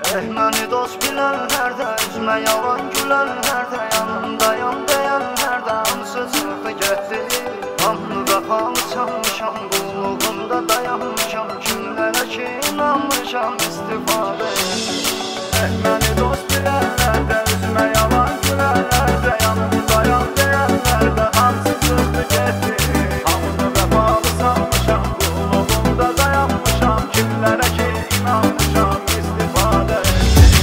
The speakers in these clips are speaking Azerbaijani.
Məni dost bilənlər də, üzmə yalan gülənlər də, yanımdayam deyənlər də, hamısı çıxdı getdi. Hamını vəfalı çalmışam, qulluğunda dayanmışam, kimlərə ki inanmışam, istifadə etdim. Məni dost bilənlər də, üzmə yalan gülənlər də, yanımdayam deyənlər də, hamısı çıxdı getdi. Hamını vəfalı çalmışam, qulluğunda dayanmışam, kimlərə ki inanmışam, istifadə etdim.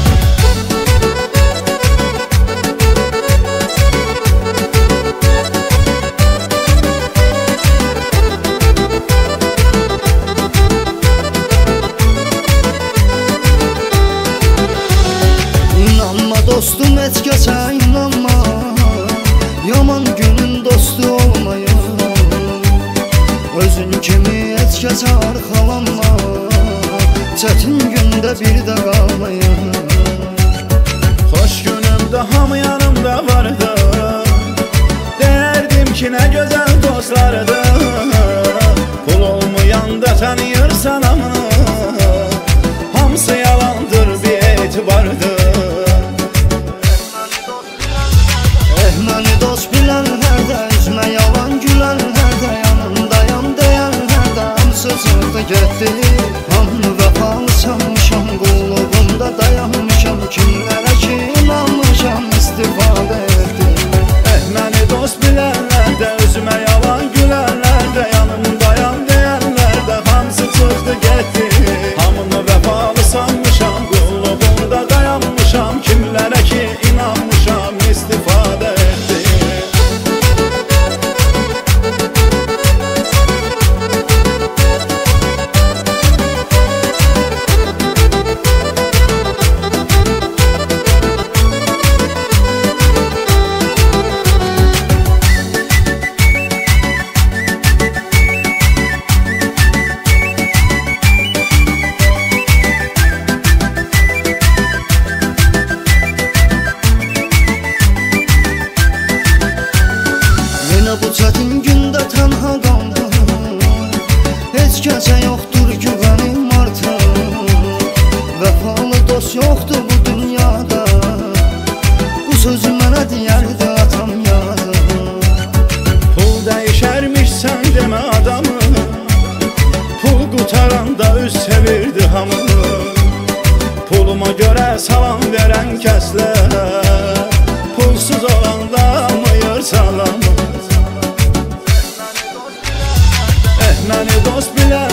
Dostum et geçe inanma, yaman günün dostu olmayın. Özün kimi et geçe arxalanma, çetin günde bir de qalmayın. Xoş günümdə hamı yanımda vardı, derdim ki ne güzel dostlardı. Pul olmayanda tanıyırsan amını, hamısı yalandır bir etibardı. Məni dost bilənlər də, üzmə yalan gülənlər də, yanımdayam deyənlər də, hamısı çıxdı getdi. Hamını vəfalı çalmışam, qulluğunda dayanmışam, kimlərə ki inanmışam, istifadə etdim. Məni dost bilənlər də, üzümə yalan gülənlər də, yanımdayam deyənlər də, hamısı çıxdı getdi. Hamını vəfalı sanmışam, qulluğunda dayanmışam, kimlərə ki inanmışam, istifadə etdim. Bu çətin gündə tənha qaldım, heç kəsə yoxdur güvənim artıq. Vəfalı dost yoxdur bu dünyada, bu sözü mənə deyərdi atam yazıq. Pul dəyişərmiş sən demə adamı, pul qutaranda üz çevirdi hamı. Puluma görə salam verən kəslər, pulsuz olanda mıyır salamı. Məni dost bilən